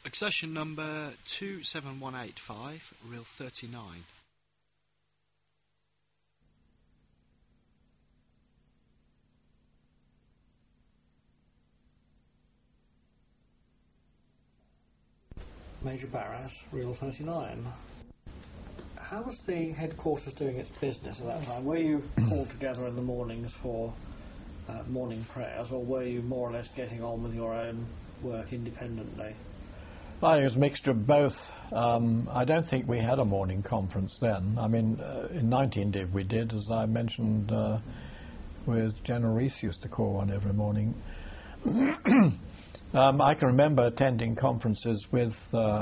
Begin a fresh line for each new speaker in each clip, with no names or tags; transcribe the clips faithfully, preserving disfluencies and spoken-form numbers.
Accession number two seven one eight five, reel thirty-nine.
Major Barras, reel thirty-nine. How was the headquarters doing its business at that time? Were you called together in the mornings for uh, morning prayers, or were you more or less getting on with your own work independently?
I think it was a mixture of both. Um, I don't think we had a morning conference then. I mean, uh, in nineteen did we did, as I mentioned, uh, with General Rees used to call one every morning. um, I can remember attending conferences with uh,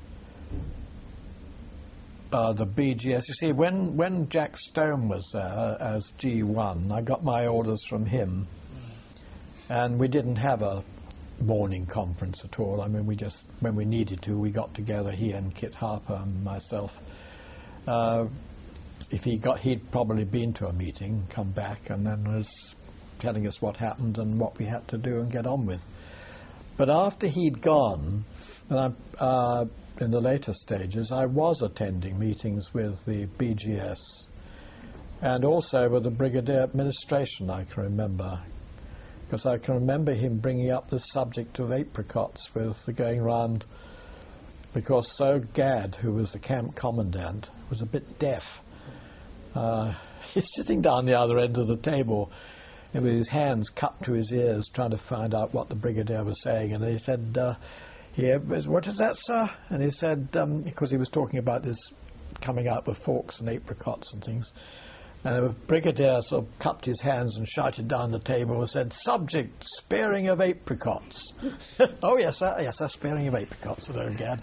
uh, the B G S. You see, when, when Jack Stone was there as G one, I got my orders from him, and we didn't have a morning conference at all. I mean, we just, when we needed to, we got together, he and Kit Harper and myself. Uh, if he got, he'd probably been to a meeting, come back, and then was telling us what happened and what we had to do and get on with. But after he'd gone, and I, uh, in the later stages, I was attending meetings with the B G S and also with the Brigadier Administration, I can remember. Because I can remember him bringing up the subject of apricots with the going round, because Sir Gadd, who was the camp commandant, was a bit deaf. Uh, he's sitting down the other end of the table and with his hands cupped to his ears trying to find out what the Brigadier was saying. And he said, uh, yeah, what is that, sir? And he said, um, because he was talking about this coming out with forks and apricots and things. And the Brigadier sort of cupped his hands and shouted down the table and said, "Subject, sparing of apricots." "Oh, yes, sir, yes, sir, sparing of apricots," said O'Gad.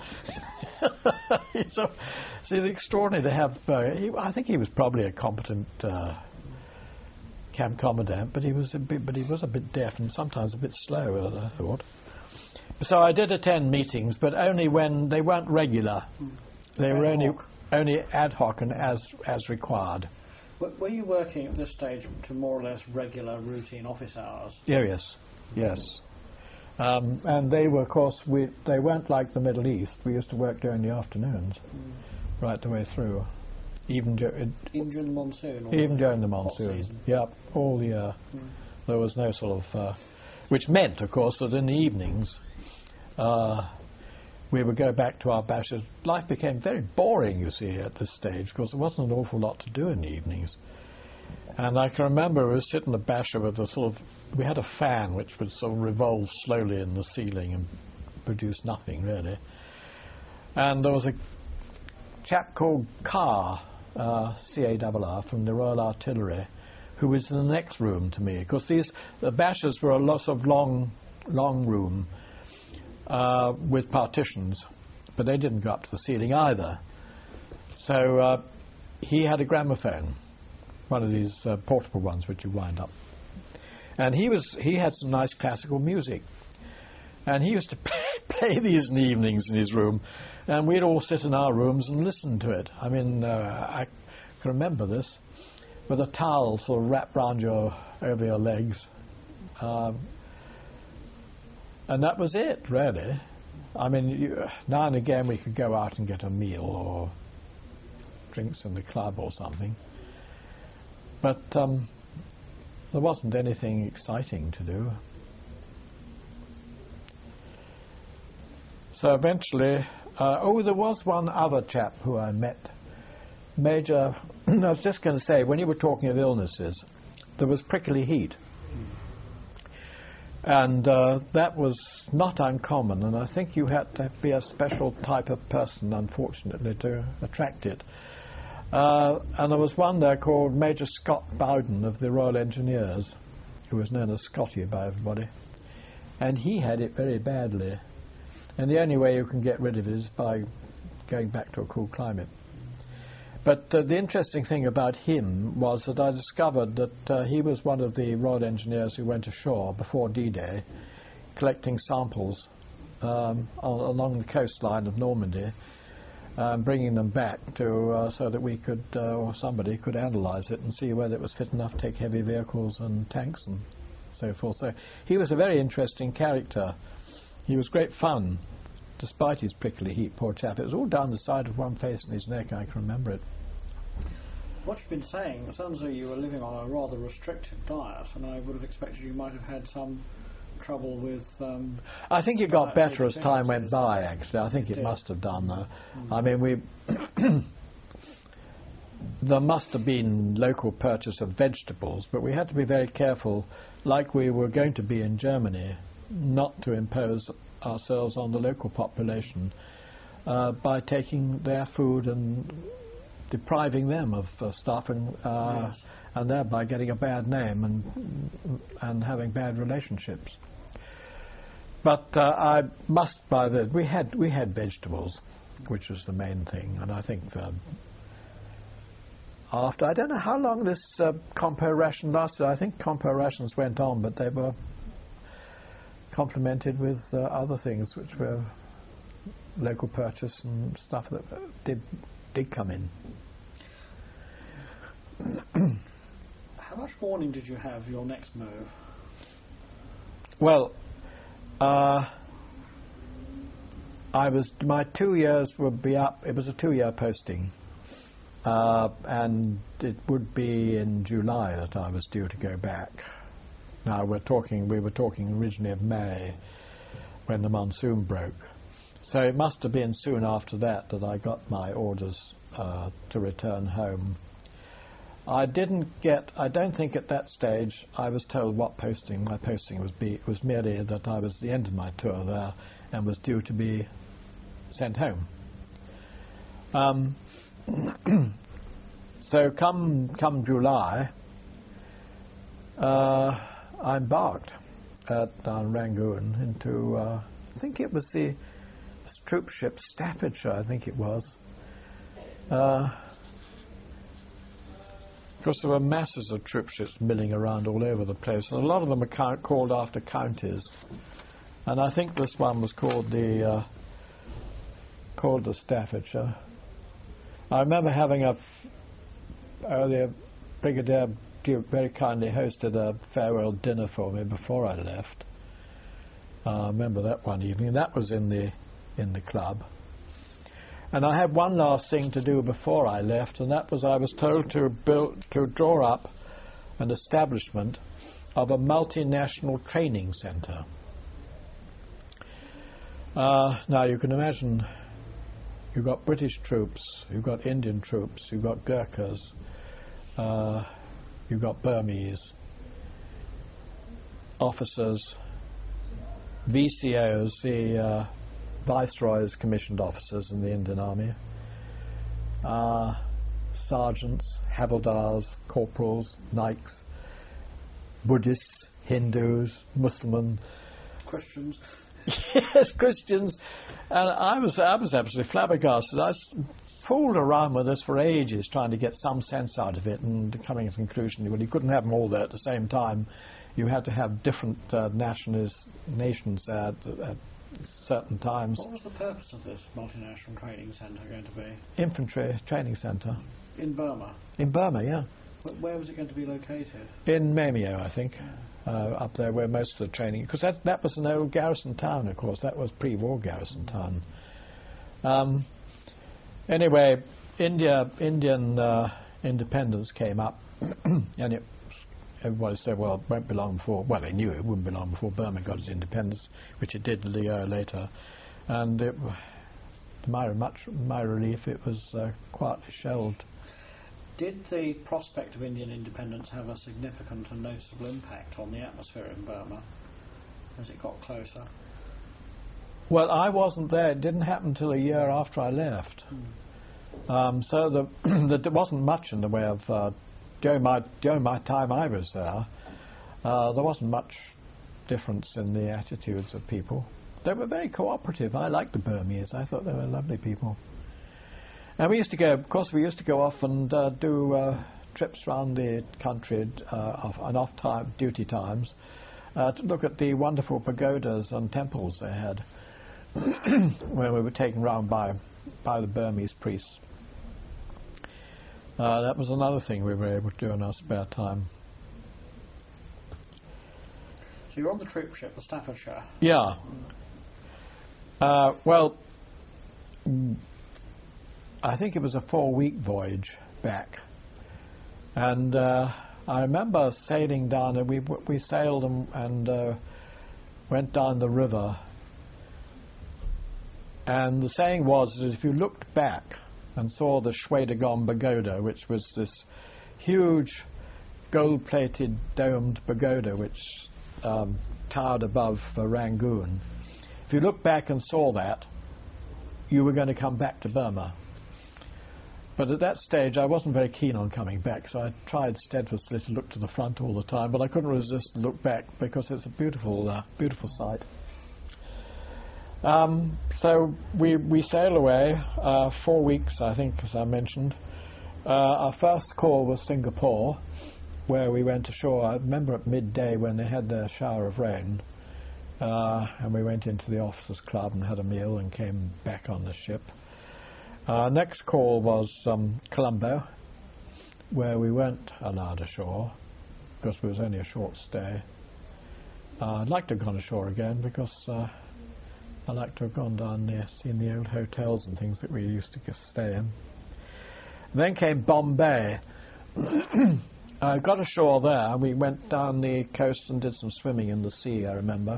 So, so it's extraordinary to have, uh, he, I think he was probably a competent uh, camp commandant, but he was a bit, but he was a bit deaf and sometimes a bit slow, I thought. So I did attend meetings, but only when they weren't regular. They were only, only ad hoc and as, as required.
Were you working at this stage to more or less regular routine office hours?
Yeah, yes, yes. Um, and they were, of course, we, they weren't like the Middle East. We used to work during the afternoons, mm. right the way through. Even,
even during the monsoon? Or
even during the monsoon, yep, all year. Mm. There was no sort of... Uh, which meant, of course, that in the evenings uh, we would go back to our bashes. Life became very boring, you see, at this stage, because there wasn't an awful lot to do in the evenings. And I can remember we were sitting in the basher with a sort of... We had a fan which would sort of revolve slowly in the ceiling and produce nothing, really. And there was a chap called Carr, uh, C A R R, from the Royal Artillery, who was in the next room to me, because these the bashers were a lot of long, long room uh, with partitions, but they didn't go up to the ceiling either. So uh, he had a gramophone, one of these uh, portable ones which you wind up, and he was he had some nice classical music, and he used to play, play these in the evenings in his room, and we'd all sit in our rooms and listen to it. I mean, uh, I can remember this, with a towel sort of wrapped round your, over your legs. Um, and that was it, really. I mean, you, now and again we could go out and get a meal or drinks in the club or something. But um, there wasn't anything exciting to do. So eventually, uh, oh, there was one other chap who I met. Major, I was just going to say, when you were talking of illnesses, there was prickly heat. And uh, that was not uncommon, and I think you had to be a special type of person, unfortunately, to attract it. Uh, and there was one there called Major Scott Bowden of the Royal Engineers, who was known as Scotty by everybody. And he had it very badly. And the only way you can get rid of it is by going back to a cool climate. But uh, the interesting thing about him was that I discovered that uh, he was one of the Royal Engineers who went ashore before D-Day, collecting samples um, along the coastline of Normandy, um, bringing them back to uh, so that we could, uh, or somebody could analyse it and see whether it was fit enough to take heavy vehicles and tanks and so forth. So he was a very interesting character. He was great fun despite his prickly heat, poor chap. It was all down the side of one face and his neck, I can remember it.
What you've been saying, it sounds as though you were living on a rather restricted diet, and I would have expected you might have had some trouble with... Um,
I think it got better as time went
deficiencies.
by, actually. I think it
did.
must have done. Uh,
Mm.
I mean, we... there must have been local purchase of vegetables, but we had to be very careful, like we were going to be in Germany, not to impose ourselves on the local population uh, by taking their food and depriving them of uh, stuff and uh,
Yes.
and thereby getting a bad name and and having bad relationships. But uh, I must buy the we had we had vegetables, which was the main thing, and I think the, after I don't know how long this uh, compo ration lasted. I think compo rations went on, but they were complemented with uh, other things, which were local purchase and stuff that uh, did did come in.
How much warning did you have your next move?
Well, uh, I was my two years would be up. It was a two-year posting, uh, and it would be in July that I was due to go back. Now we're talking. We were talking originally of May, when the monsoon broke. So it must have been soon after that that I got my orders uh, to return home. I didn't get. I don't think at that stage I was told what posting my posting was be. It was merely that I was at the end of my tour there and was due to be sent home. Um, so come come July, uh, I embarked at down Rangoon into. Uh, I think it was the troop ship Staffordshire. I think it was. Uh, Of course, there were masses of troop ships milling around all over the place, and a lot of them are ca- called after counties. And I think this one was called the uh, called the Staffordshire. I remember having a f- uh, the Brigadier Duke very kindly hosted a farewell dinner for me before I left. Uh, I remember that one evening. That was in the in the club. And I had one last thing to do before I left, and that was I was told to build, to draw up an establishment of a multinational training centre. Uh, now you can imagine, you've got British troops, you've got Indian troops, you've got Gurkhas, uh, you've got Burmese officers, V C Os, the uh, Viceroy's commissioned officers in the Indian Army, uh, sergeants, havildars, corporals, Naiks, Buddhists, Hindus, Muslims,
Christians.
yes, Christians, and I was I was absolutely flabbergasted. I s- fooled around with this for ages, trying to get some sense out of it, and coming to the conclusion, well, you couldn't have them all there at the same time. You had to have different uh, nationalis- nations at, at certain times.
What was the purpose of this multinational training centre going to be?
Infantry training centre
In Burma.
in Burma, yeah,
Wh- Where was it going to be located?
in Mamio, I think, uh, up there where most of the training, because that that was an old garrison town, of course. That was pre-war garrison town. Um, anyway, India Indian uh, independence came up, and it. Everybody said, well, it won't be long before... Well, they knew it wouldn't be long before Burma got its independence, which it did a year later. And it, to my, much, my relief, it was uh, quietly shelved.
Did the prospect of Indian independence have a significant and noticeable impact on the atmosphere in Burma as it got closer?
Well, I wasn't there. It didn't happen until a year after I left.
Mm.
Um, so the, there wasn't much in the way of... Uh, during, my, during my time I was there, uh, there wasn't much difference in the attitudes of people. They were very cooperative. I liked the Burmese. I thought they were lovely people. And we used to go, of course, we used to go off and uh, do uh, trips around the country uh, off, and off time, duty times uh, to look at the wonderful pagodas and temples they had when we were taken round by, by the Burmese priests. Uh, that was another thing we were able to do in our spare time.
So you're on the troop ship, the Staffordshire.
Yeah. Uh, well, I think it was a four-week voyage back, and uh, I remember sailing down. And we we sailed and, and uh, went down the river. And the saying was that if you looked back and saw the Shwedagon Pagoda, which was this huge gold-plated domed pagoda which um, towered above uh, Rangoon, if you looked back and saw that, you were going to come back to Burma. But at that stage I wasn't very keen on coming back, so I tried steadfastly to look to the front all the time, but I couldn't resist to look back because it's a beautiful, uh, beautiful sight. Um, so we we sailed away uh, four weeks, I think, as I mentioned. Uh, our first call was Singapore, where we went ashore. I remember at midday when they had their shower of rain, uh, and we went into the officers' club and had a meal and came back on the ship. Our next call was um, Colombo, where we weren't allowed ashore because it was only a short stay. Uh, I'd like to have gone ashore again because uh, I like to have gone down there, seen the old hotels and things that we used to stay in. Then came Bombay. I got ashore there. We went down the coast and did some swimming in the sea, I remember,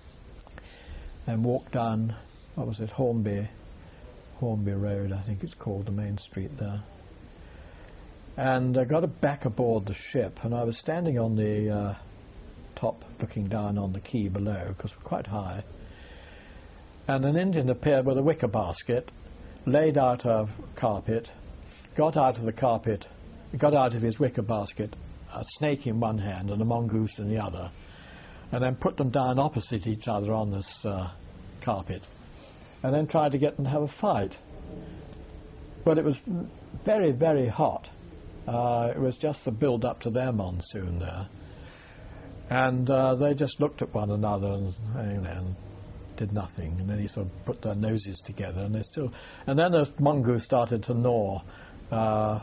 and walked down, what was it, Hornby, Hornby Road, I think it's called, the main street there. And I got back aboard the ship, and I was standing on the uh, top looking down on the quay below, because we're quite high. And an Indian appeared with a wicker basket, laid out a carpet, got out of the carpet, got out of his wicker basket, a snake in one hand and a mongoose in the other, and then put them down opposite each other on this uh, carpet, and then tried to get them to have a fight. But it was very, very hot. Uh, it was just the build-up to their monsoon there. And uh, they just looked at one another and, you know, and did nothing, and then he sort of put their noses together, and they still, and then the mongoose started to gnaw, uh,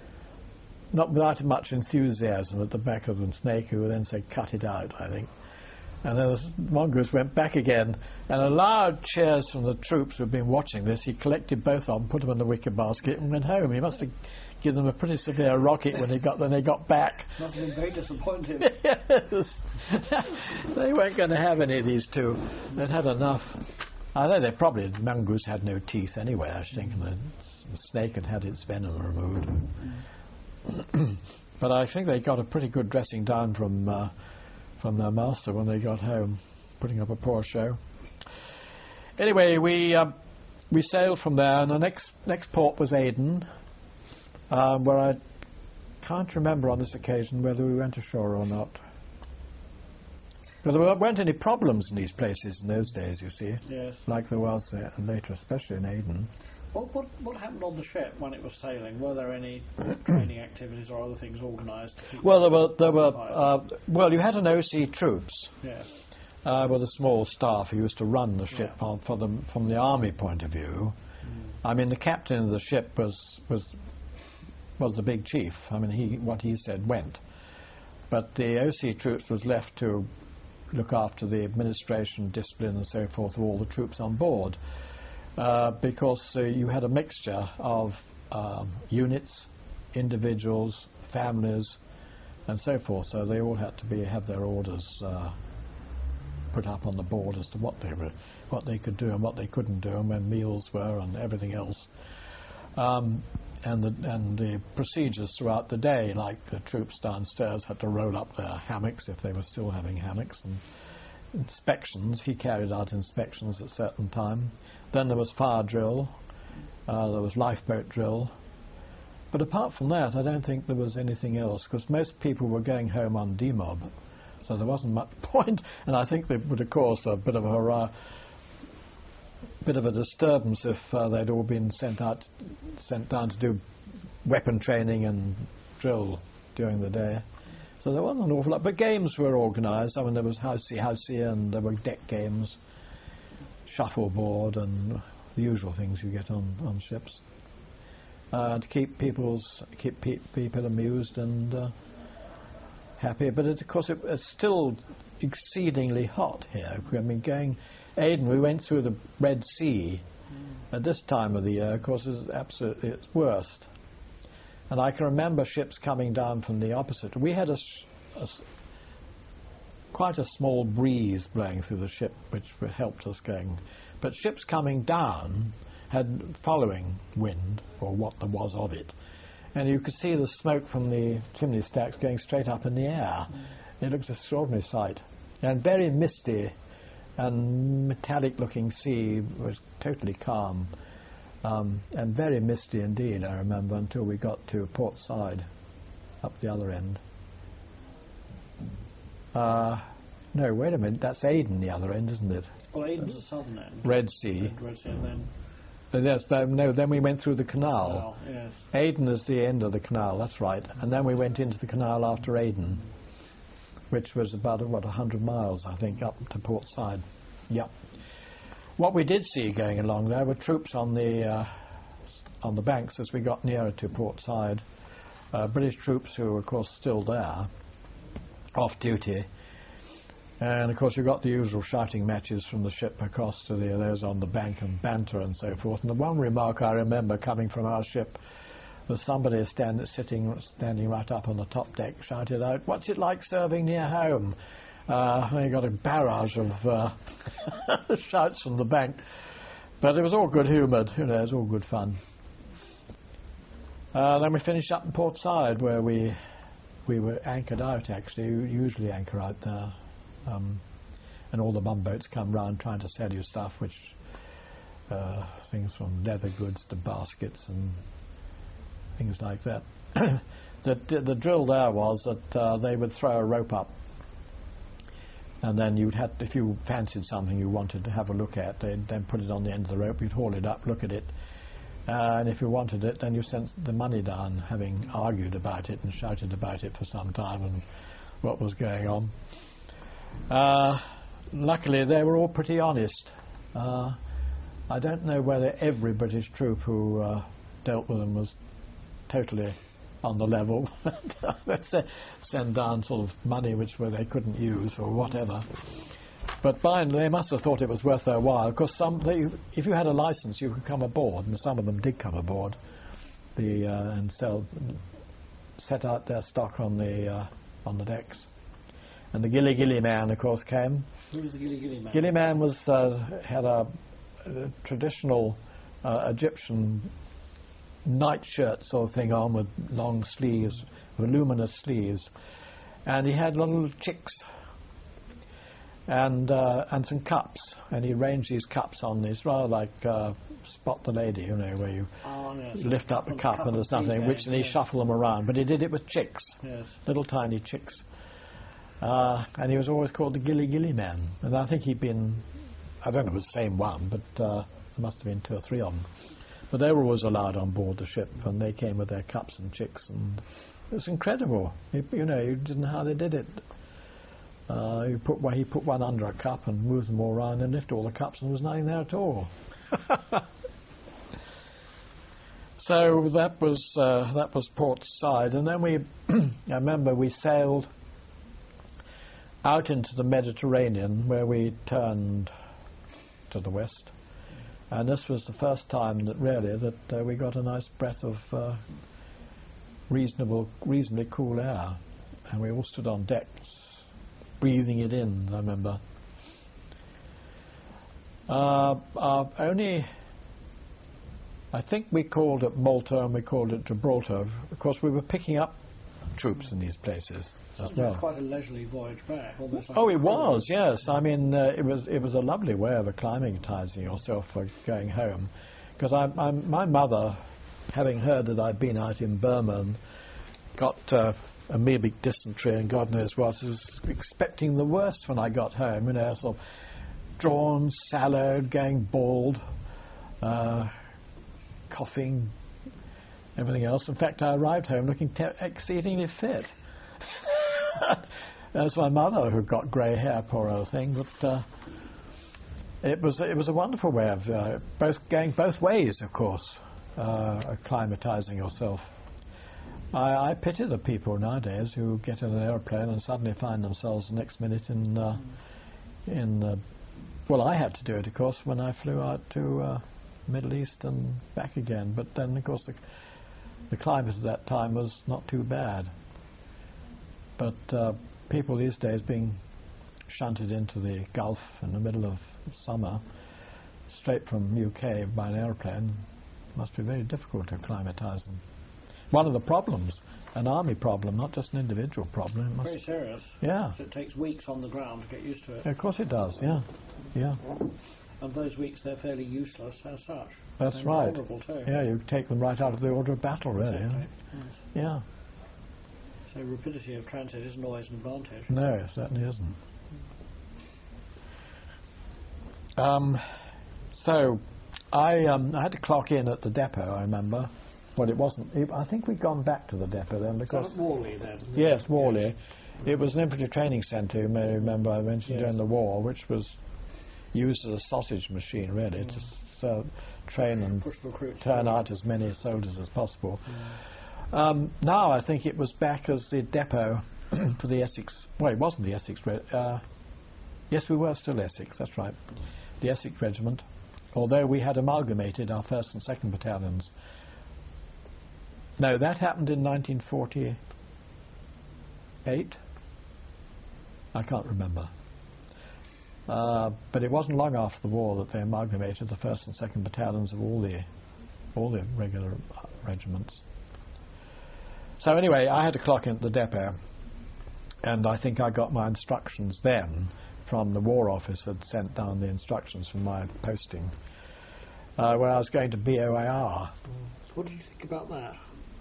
not without much enthusiasm at the back of the snake, who then said, "Cut it out," I think. And then the mongoose went back again, and a loud cheers from the troops who had been watching this. He collected both of them, put them in the wicker basket, and went home. He must have given them a pretty severe rocket when they got when they got back.
Must have been very disappointed.
Yes. They weren't going to have any of these two. They'd had enough. I know they probably, the mongoose had no teeth anyway, I think, and the, the snake had had its venom removed. But I think they got a pretty good dressing down from uh, from their master when they got home, putting up a poor show. Anyway, we uh, we sailed from there, and the next next port was Aden, um, where I can't remember on this occasion whether we went ashore or not. Because there weren't any problems in these places in those days, you see,
yes,
like there was uh, later, especially in Aden.
What, what what happened on the ship when it was sailing? Were there any training activities or other things organised?
Well, there were there were uh, well, you had an O C troops,
yes,
uh, with a small staff who used to run the ship
yeah.
on, for the from the army point of view. Mm. I mean, the captain of the ship was was was the big chief. I mean, he what he said went, but the O C troops was left to look after the administration, discipline, and so forth of all the troops on board. Uh, because uh, you had a mixture of um, units, individuals, families, and so forth. So they all had to be have their orders uh, put up on the board as to what they were, what they could do and what they couldn't do, and when meals were, and everything else. Um, and the and the procedures throughout the day, like the troops downstairs had to roll up their hammocks if they were still having hammocks, and inspections. He carried out inspections at a certain time. Then there was fire drill, uh, there was lifeboat drill. But apart from that, I don't think there was anything else, because most people were going home on demob, so there wasn't much point. And I think they would have caused a bit of a hurrah, bit of a disturbance if uh, they'd all been sent out, sent down to do weapon training and drill during the day. So there wasn't an awful lot, but games were organised. I mean, there was housey housey, and there were deck games, shuffleboard, and the usual things you get on, on ships uh, to keep people's keep pe people amused and uh, happy. But it, of course, it, it's still exceedingly hot here. I mean, going Aden, we went through the Red Sea. Mm. At this time of the year, of course, is absolutely its worst. And I can remember ships coming down from the opposite. We had a, a quite a small breeze blowing through the ship, which helped us going. But ships coming down had following wind, or what there was of it. And you could see the smoke from the chimney stacks going straight up in the air. Mm. It looked an extraordinary sight. And very misty and metallic-looking sea. Was totally calm. Um, and very misty indeed, I remember, until we got to Port Said, up the other end. Uh, no, wait a minute, that's Aden, the other end, isn't it?
Well, Aden's the southern end.
Red Sea.
And Red Sea, and then...
Uh, yes, uh, no, then we went through the canal.
Oh, yes.
Aden is the end of the canal, that's right. And then we went into the canal after Aden, which was about, what, one hundred miles, I think, up to Port Said. Yep. What we did see going along there were troops on the uh, on the banks as we got nearer to Port Said. Uh, British troops who were, of course, still there, off duty. And, of course, you got the usual shouting matches from the ship across to the, those on the bank and banter and so forth. And the one remark I remember coming from our ship was somebody stand, sitting, standing right up on the top deck shouted out, "What's it like serving near home?" Uh, and you got a barrage of uh, shouts from the bank. But it was all good-humoured, you know, it was all good fun. Uh, then we finished up in Port Said, where we we were anchored out, actually. We usually anchor out there. Um, and all the bumboats come round trying to sell you stuff, which uh, things from leather goods to baskets and things like that. the, the drill there was that uh, they would throw a rope up, and then you'd have, if you fancied something you wanted to have a look at, they'd then put it on the end of the rope, you'd haul it up, look at it, uh, and if you wanted it, then you sent the money down, having argued about it and shouted about it for some time and what was going on. Uh, luckily, they were all pretty honest. Uh, I don't know whether every British troop who uh, dealt with them was totally on the level. They send down sort of money which where they couldn't use or whatever. But by and they must have thought it was worth their while, because some, they, if you had a license, you could come aboard, and some of them did come aboard, the uh, and sell, set out their stock on the uh, on the decks. And the Gilly Gilly Man, of course, came.
Who was the Gilly Gilly Man?
Gilly Man was uh, had a, a traditional uh, Egyptian nightshirt sort of thing on with long sleeves, voluminous sleeves, and he had little chicks and uh, and some cups, and he arranged these cups on this rather like uh, Spot the Lady, you know, where you
oh, yes.
lift up the cup,
cup
and there's nothing, which and he
yes.
shuffled them around, but he did it with chicks,
yes.
little tiny chicks. Uh, and he was always called the Gilly Gilly Man. And I think he'd been, I don't know if it was the same one, but uh, there must have been two or three of them. But they were always allowed on board the ship, and they came with their cups and chicks, and it was incredible. You, you know, you didn't know how they did it. Uh, you put, well, he put one under a cup and moved them all around and lifted all the cups, and there was nothing there at all. So that was uh, that was Port Said, and then we, I remember we sailed out into the Mediterranean, where we turned to the west, and this was the first time that really that uh, we got a nice breath of uh, reasonable, reasonably cool air, and we all stood on deck, breathing it in. I remember. Uh, our only, I think we called it Malta and we called it Gibraltar. Of course, we were picking up troops in these places.
It was quite a leisurely voyage back. Almost like
oh, it was, yes. I mean, uh, it was it was a lovely way of acclimatising yourself for going home. Because I, I, my mother, having heard that I'd been out in Burma and got uh, amoebic dysentery and God knows what, was expecting the worst when I got home. You know, sort of drawn, sallow, going bald, uh, coughing, everything else. In fact, I arrived home looking te- exceedingly fit. It was my mother who got grey hair, poor old thing, but uh, it was it was a wonderful way of uh, both going both ways, of course, uh, acclimatising yourself. I, I pity the people nowadays who get in an aeroplane and suddenly find themselves the next minute in uh, in uh, well, I had to do it, of course, when I flew out to uh, Middle East and back again. But then, of course, the, the climate at that time was not too bad. But uh, people these days being shunted into the Gulf in the middle of summer, straight from U K by an airplane, must be very difficult to acclimatise them. One of the problems, an army problem, not just an individual problem. It must
Very serious.
Yeah.
So it takes weeks on the ground to get used to it.
Of course it does, yeah. Yeah.
And those weeks they're fairly useless as such.
That's
and
right.
vulnerable too.
Yeah, you take them right out of the order of battle, really.
Exactly.
Yeah.
Yes.
Yeah.
So rapidity of transit isn't always an advantage.
No, it certainly isn't. Um, so, I, um, I had to clock in at the depot, I remember. Well, it wasn't. It, I think we'd gone back to the depot then because.
Was that at Worley then?
Yes, Worley. It was an infantry training centre, you may remember I mentioned
Yes.
during the war, which was used as a sausage machine, really,
Mm.
to so, train and
Push recruits.
turn
forward.
out as many soldiers as possible.
Mm.
Um, now I think it was back as the depot for the Essex. Well, it wasn't the Essex. Re- uh, yes, we were still Essex. That's right, the Essex Regiment. Although we had amalgamated our first and second battalions. No, that happened in nineteen forty-eight. I can't remember. Uh, but it wasn't long after the war that they amalgamated the first and second battalions of all the all the regular uh, regiments. So anyway, I had to clock in at the depot, and I think I got my instructions then from the War Office had sent down the instructions from my posting, uh, where I was going to B O A R.
What did you think about that?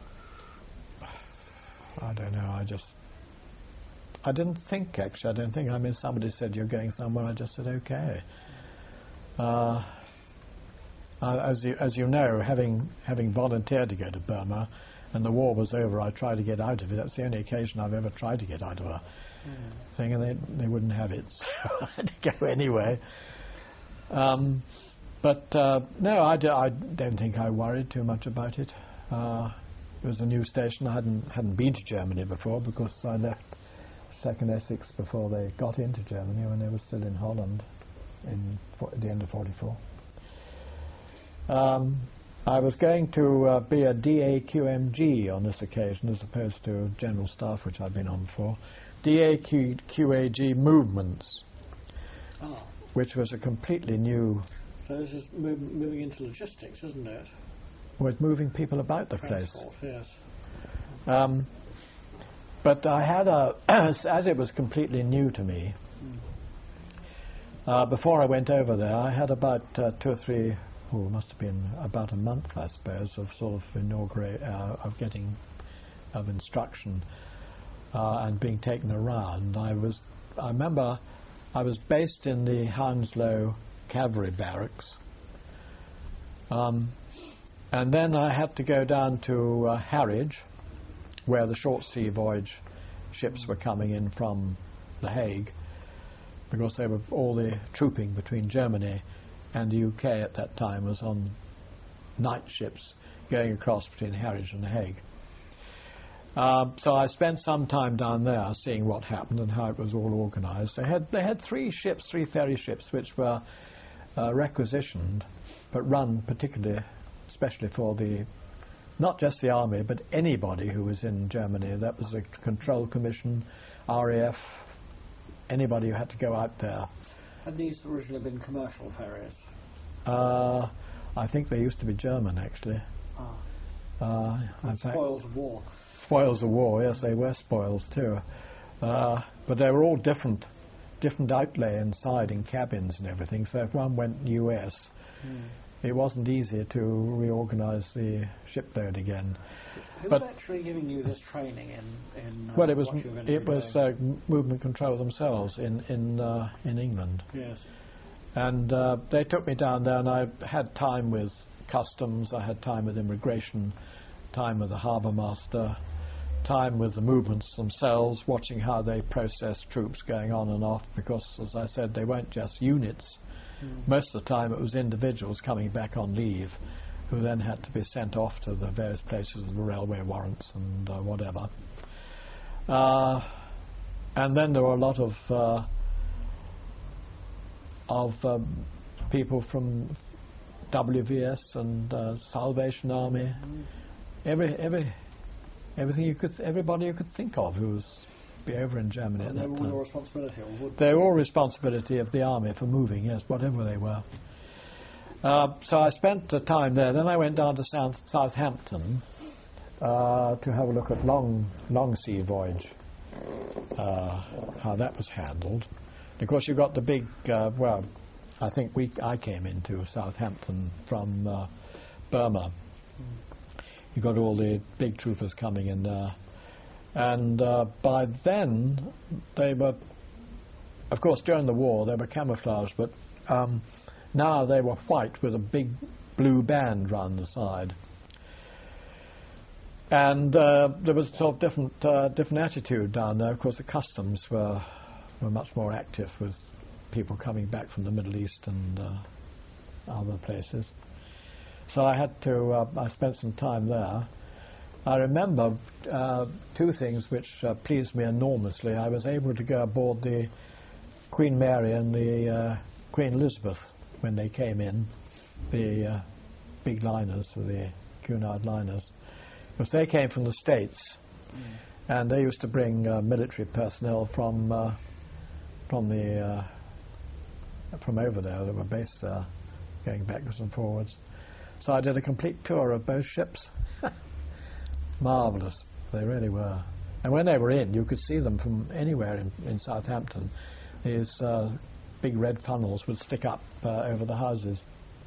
I don't know, I just... I didn't think, actually, I don't think. I mean, somebody said, you're going somewhere, I just said, okay. Uh, uh, as, you, as you know, having, having volunteered to go to Burma, and the war was over, I tried to get out of it. That's the only occasion I've ever tried to get out of a
Mm.
thing, and they, they wouldn't have it, so I had to go anyway. Um, but, uh, no, I, do, I don't think I worried too much about it. Uh, it was a new station. I hadn't, hadn't been to Germany before, because I left second Essex before they got into Germany, when they were still in Holland in for, at the end of forty-four. Um, I was going to uh, be a D A Q M G on this occasion, as opposed to General Staff, which I'd been on before. D A Q A G Movements,
Ah,
which was a completely new...
so this is move, moving into logistics, isn't it?
was moving people about the place.
Transport, yes.
Um, but I had a, as it was completely new to me, uh, before I went over there, I had about uh, two or three, oh, it must have been about a month, I suppose, of sort of inaugurate, uh, of getting, of instruction uh, and being taken around. I was, I remember, I was based in the Hounslow Cavalry Barracks, um, and then I had to go down to uh, Harwich, where the short sea voyage ships were coming in from The Hague, because they were all the trooping between Germany and the U K at that time was on night ships going across between Harwich and The Hague. Um, so I spent some time down there seeing what happened and how it was all organised. They had they had three ships, three ferry ships, which were uh, requisitioned, but run particularly, especially for the not just the army, but anybody who was in Germany. That was the Control Commission, R A F, anybody who had to go out there.
Had these originally been commercial ferries?
Uh, I think they used to be German, actually.
Ah,
Uh, in fact,
spoils of war.
spoils of war, yes, they were spoils too. Uh, but they were all different, different outlay inside in cabins and everything. So if one went U S,
Mm.
it wasn't easy to reorganise the shipload again.
Who
But-
was actually giving you this training in? in uh,
Well, it was
what you were going to
it
be
was
doing?
uh, m- movement control themselves in in uh, in England,
Yes.
and uh, they took me down there, and I had time with customs, I had time with immigration, time with the harbour master, time with the movements themselves, watching how they process troops going on and off, because, as I said, they weren't just units.
Mm.
Most of the time it was individuals coming back on leave who then had to be sent off to the various places with the railway warrants and uh, whatever. Uh, and then there were a lot of uh, of um, people from W V S and uh, Salvation Army, every every everything you could, everybody you could think of who was be over in Germany
And
at
they
that
were all
time.
your responsibility, or would
They were all responsibility of the army for moving, yes, whatever they were. Uh, so I spent the time there. Then I went down to South, Southampton uh, to have a look at long long sea voyage, uh, how that was handled. And of course, you got the big. Uh, well, I think we I came into Southampton from uh, Burma. You got all the big troopers coming in there, and uh, by then they were, of course, during the war they were camouflaged, but um, now they were white with a big blue band round the side. And uh, there was a sort of different uh, different attitude down there. Of course, the customs were were much more active with people coming back from the Middle East and uh, other places. So I had to. Uh, I spent some time there. I remember uh, two things which uh, pleased me enormously. I was able to go aboard the Queen Mary and the uh, Queen Elizabeth when they came in, the uh, big liners, the Cunard liners, because they came from the States, mm. and they used to bring uh, military personnel from uh, from the uh, from over there that were based there, going backwards and forwards. So I did a complete tour of both ships. Marvellous, they really were. And when they were in, you could see them from anywhere in, in Southampton. These uh, big red funnels would stick up uh, over the houses.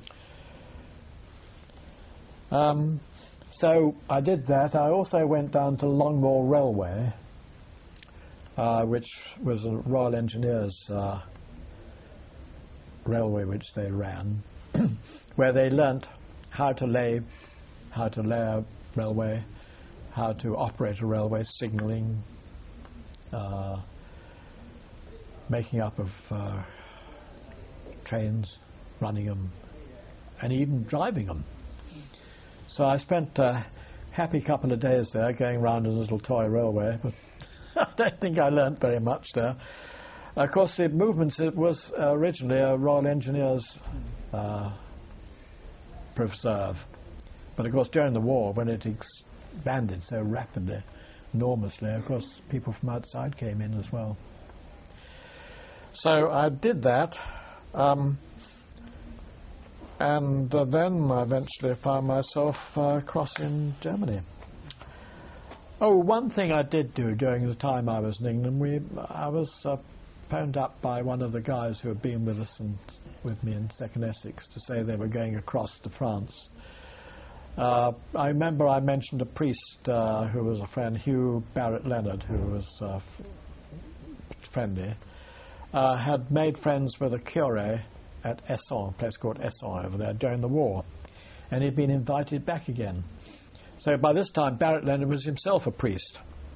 Um, so I did that. I also went down to Longmoor Railway, uh, which was a Royal Engineers uh, railway which they ran, where they learnt how to lay, how to lay a railway, how to operate a railway, signalling, uh, making up of uh, trains, running them, and even driving them. So I spent a happy couple of days there going around in a little toy railway, but I don't think I learnt very much there. Of course, the movement it was originally a Royal Engineers uh, preserve, but of course during the war, when it expanded so rapidly, enormously, of course people from outside came in as well. So I did that, um, and uh, then I eventually found myself uh, crossing Germany. Oh, one thing I did do during the time I was in England, we, I was uh, phoned up by one of the guys who had been with us and with me in Second Essex to say they were going across to France. Uh, I remember I mentioned a priest uh, who was a friend, Hugh Barrett Leonard, who was uh, f- friendly, uh, had made friends with a curé at Esson, a place called Esson over there, during the war, and he'd been invited back again. So by this time, Barrett Leonard was himself a priest.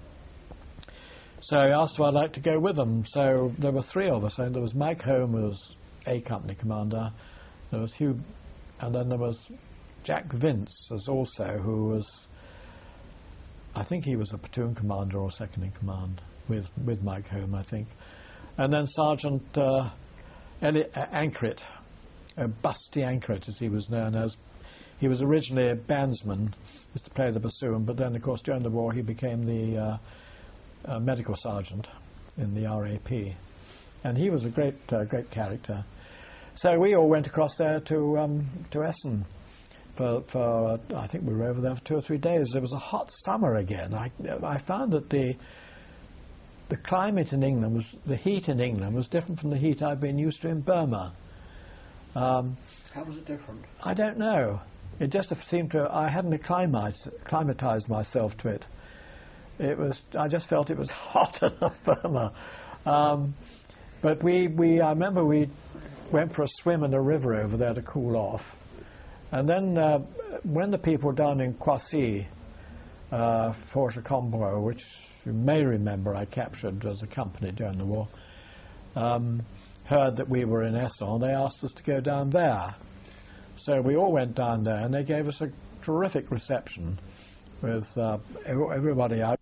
So he asked if I'd like to go with them. So there were three of us, and there was Mike Home, who was a company commander, there was Hugh, and then there was Jack Vince as also, who was, I think he was a platoon commander or second in command with, with Mike Home, I think. And then Sergeant uh, Elliot uh, Ankrit, uh, Busty Ankrit as he was known as. He was originally a bandsman, used to play the bassoon, but then of course during the war he became the uh, uh, medical sergeant in the R A P. And he was a great, uh, great character. So we all went across there to um, to Essen. For, for uh, I think we were over there for two or three days. It was a hot summer again. I, I found that the the climate in England was, the heat in England was different from the heat I've been used to in Burma. Um,
How was it different?
I don't know. It just seemed to, I hadn't acclimatized, acclimatized myself to it. It was, I just felt it was hotter than Burma. Um, but we, we, I remember we went for a swim in a river over there to cool off. And then uh, when the people down in Kwasi, uh, Fort Combo, which you may remember I captured as a company during the war, um, heard that we were in Esson, they asked us to go down there. So we all went down there, and they gave us a terrific reception with uh, everybody out